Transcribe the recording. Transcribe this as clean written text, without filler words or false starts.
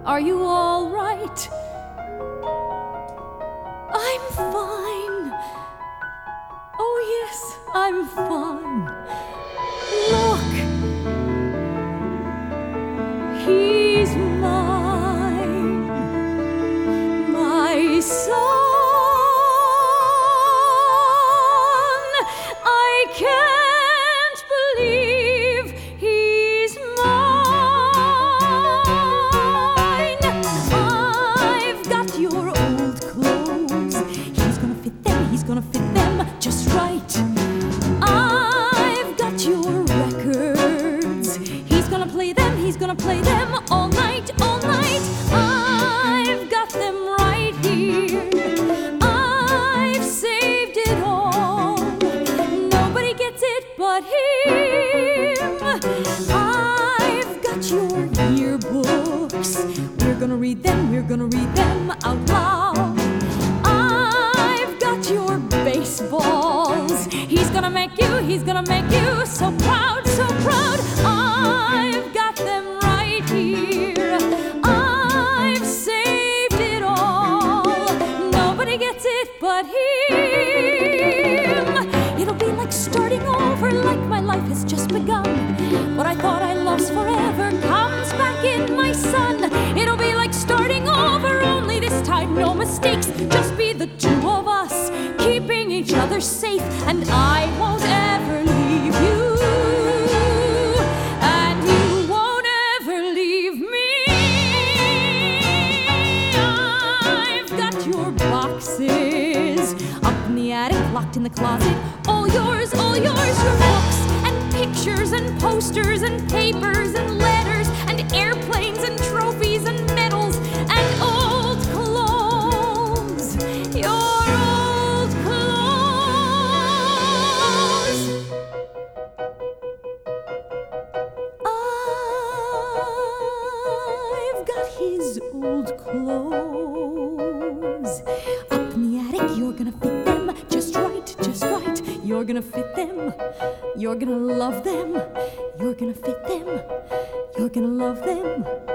Are you all right? I'm fine. Oh yes, I'm fine. Look, he's mine, my son. I can't believe he's mine. I've got your old clothes. He's gonna fit them, he's gonna fit them just right. I've got your records. He's gonna play them all night, all night. I've got them right here. I've saved it all. Nobody gets it but him. I've got your yearbooks. We're gonna read them out loud. I've got your baseballs. He's gonna make you so proud, so proud. I've got them right here. I've saved it all. Nobody gets it but him. It'll be like starting over, like my life has just begun. What I thought I lost forever comes back in my son. It'll be like starting over, only this time no mistakes. Just be the two of us, keeping each other safe. And I won't ever leave you, and you won't ever leave me. I've got your boxes up in the attic, locked in the closet. All yours, your books and pictures and posters and papers and letters and airplanes and trophies and medals and old clothes. Your old clothes. I've got his old clothes up in the attic. You're gonna fit them just right, just right. You're gonna fit them. You're gonna love them. You're gonna fit them. You're gonna love them.